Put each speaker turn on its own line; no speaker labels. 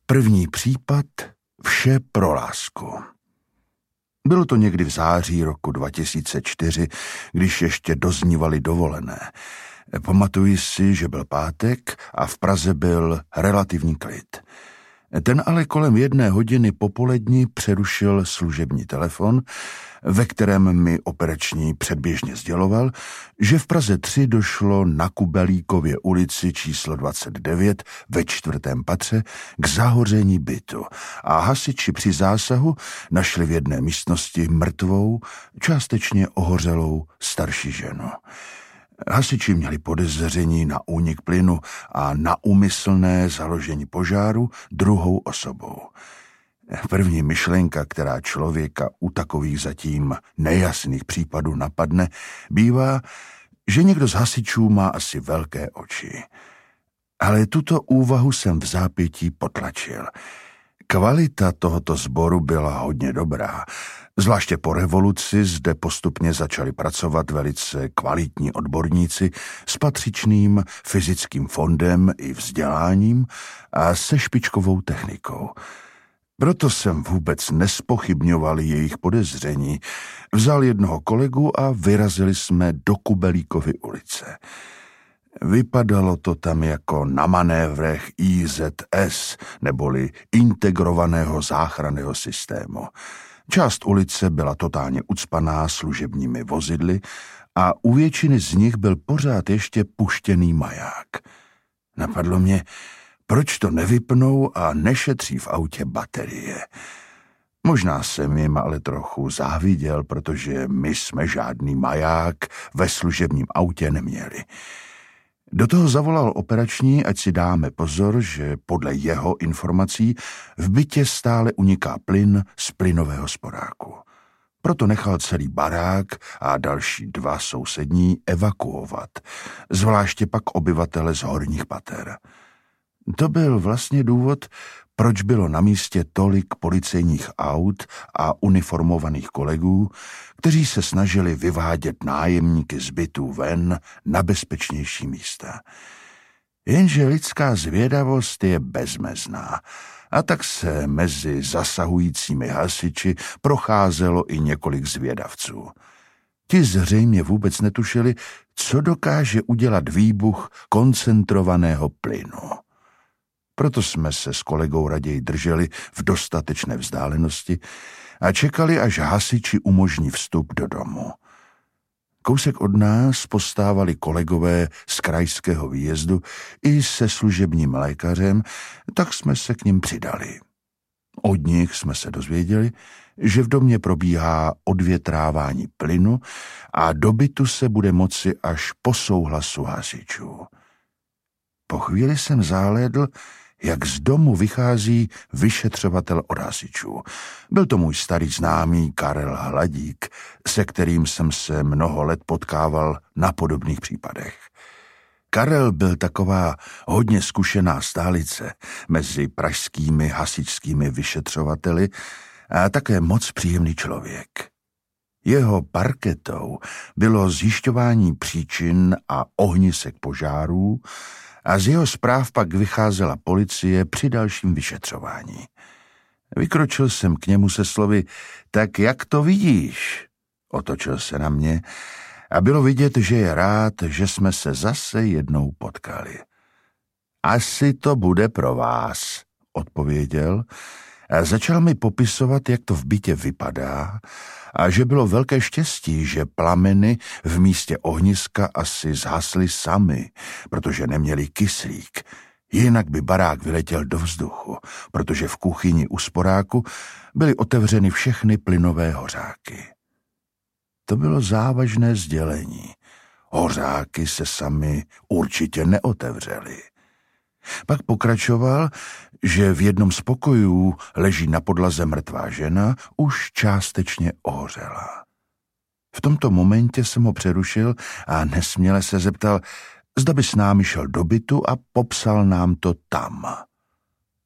První případ, vše pro lásku. Bylo to někdy v září roku 2004, když ještě doznívaly dovolené. Pamatuji si, že byl pátek a v Praze byl relativní klid. Ten ale kolem 1 hodiny popolední přerušil služební telefon, ve kterém mi operační předběžně sděloval, že v Praze 3 došlo na Kubelíkově ulici číslo 29 ve 4. patře k zahoření bytu a hasiči při zásahu našli v jedné místnosti mrtvou, částečně ohořelou starší ženu. Hasiči měli podezření na únik plynu a na úmyslné založení požáru druhou osobou. První myšlenka, která člověka u takových zatím nejasných případů napadne, bývá, že někdo z hasičů má asi velké oči. Ale tuto úvahu jsem v zápětí potlačil. Kvalita tohoto sboru byla hodně dobrá. Zvláště po revoluci zde postupně začali pracovat velice kvalitní odborníci s patřičným fyzickým fondem i vzděláním a se špičkovou technikou. Proto jsem vůbec nespochybňoval jejich podezření. Vzal jednoho kolegu a vyrazili jsme do Kubelíkovy ulice. Vypadalo to tam jako na manévrech IZS, neboli integrovaného záchranného systému. Část ulice byla totálně ucpaná služebními vozidly a u většiny z nich byl pořád ještě puštěný maják. Napadlo mě, proč to nevypnou a nešetří v autě baterie. Možná jsem jim ale trochu záviděl, protože my jsme žádný maják ve služebním autě neměli. Do toho zavolal operační, ať si dáme pozor, že podle jeho informací v bytě stále uniká plyn z plynového sporáku. Proto nechal celý barák a další 2 sousední evakuovat, zvláště pak obyvatele z horních pater. To byl vlastně důvod, proč bylo na místě tolik policejních aut a uniformovaných kolegů, kteří se snažili vyvádět nájemníky z bytů ven na bezpečnější místa. Jenže lidská zvědavost je bezmezná, a tak se mezi zasahujícími hasiči procházelo i několik zvědavců. Ti zřejmě vůbec netušili, co dokáže udělat výbuch koncentrovaného plynu. Proto jsme se s kolegou raději drželi v dostatečné vzdálenosti a čekali, až hasiči umožní vstup do domu. Kousek od nás postávali kolegové z krajského výjezdu i se služebním lékařem, tak jsme se k nim přidali. Od nich jsme se dozvěděli, že v domě probíhá odvětrávání plynu a do bytu se bude moci až po souhlasu hasičů. Po chvíli jsem zahlédl, jak z domu vychází vyšetřovatel od hasičů. Byl to můj starý známý Karel Hladík, se kterým jsem se mnoho let potkával na podobných případech. Karel byl taková hodně zkušená stálice mezi pražskými hasičskými vyšetřovateli a také moc příjemný člověk. Jeho parketou bylo zjišťování příčin a ohnisek požárů a z jeho zpráv pak vycházela policie při dalším vyšetřování. Vykročil jsem k němu se slovy, tak jak to vidíš? Otočil se na mě a bylo vidět, že je rád, že jsme se zase jednou potkali. Asi to bude pro vás, odpověděl a začal mi popisovat, jak to v bytě vypadá a že bylo velké štěstí, že plameny v místě ohniska asi zhasly sami, protože neměli kyslík. Jinak by barák vyletěl do vzduchu, protože v kuchyni u sporáku byly otevřeny všechny plynové hořáky. To bylo závažné sdělení. Hořáky se sami určitě neotevřely. Pak pokračoval, že v jednom z pokojů leží na podlaze mrtvá žena, už částečně ohořela. V tomto momentě jsem ho přerušil a nesměle se zeptal, zda by s námi šel do bytu a popsal nám to tam.